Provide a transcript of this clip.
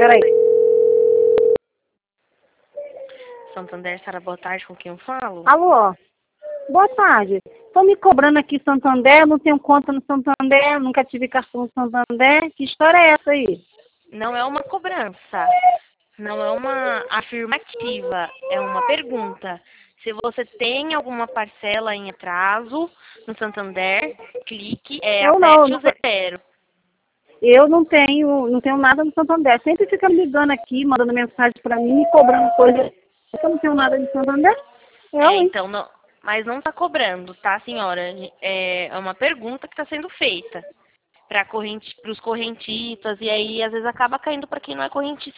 Peraí. Santander, Sara, boa tarde, com quem eu falo? Alô? Boa tarde. Estão me cobrando aqui Santander, não tenho conta no Santander, nunca tive cartão no Santander. Que história é essa aí? Não é uma cobrança, não é uma afirmativa, é uma pergunta. Se você tem alguma parcela em atraso no Santander, clique, Eu não, aperte o zero. eu não tenho nada no Santander. Sempre fica me ligando aqui, mandando mensagem para mim, e cobrando coisa. Eu não tenho nada de Santander. Eu, hein? Então, não, mas não está cobrando, tá, senhora? É uma pergunta que está sendo feita para os correntistas, e aí às vezes acaba caindo para quem não é correntista